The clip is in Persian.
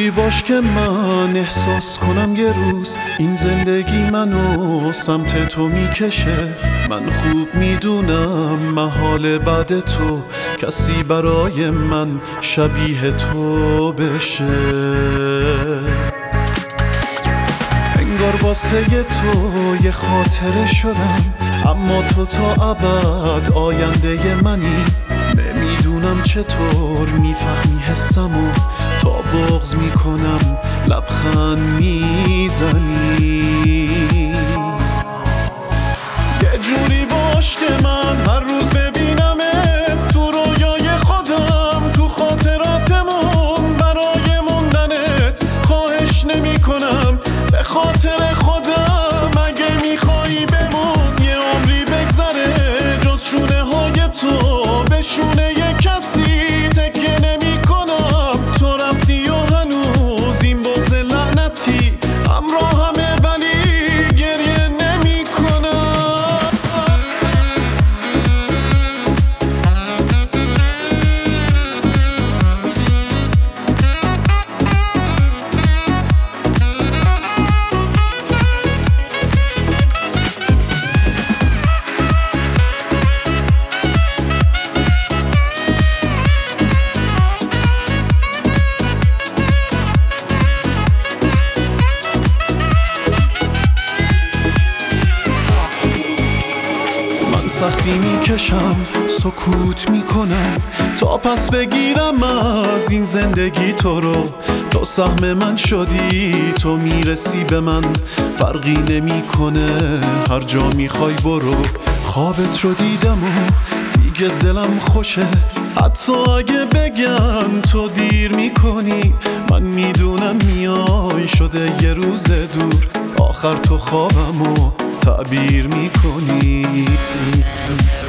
جوری باش که من احساس کنم یه روز این زندگی منو سمت تو میکشه. من خوب میدونم محال بعد تو کسی برای من شبیه تو بشه. انگار واسه تو یه خاطره شدم، اما تو تا ابد آینده منی. نمیدونم چطور میفهمی حسمو، تا بغض میکنم لبخند میزنی. یه جوری باش که من هر روز ببینمت تو رویای خودم، تو خاطراتمون برای موندنت خواهش نمی کنم به خاطر خودم. اگه میخوایی بمون یه عمری بگذره جز شونه های تو به شونه یه کسی تکیه نمی کنم. تو رفتی و هنوز این بغض لعنتی همراهمه ولی گریه نمی کنم. سختی میکشم سکوت میکنم تا پس بگیرم از این زندگی تو رو. تو سهم من شدی، تو میرسی به من، فرقی نمیکنه هر جا میخوای برو. خوابت رو دیدم و دیگه دلم خوشه، حتی اگه بگن تو دیر میکنی. من میدونم میای شده یه روز دور، آخر تو خوابمو تعبیر میکنی.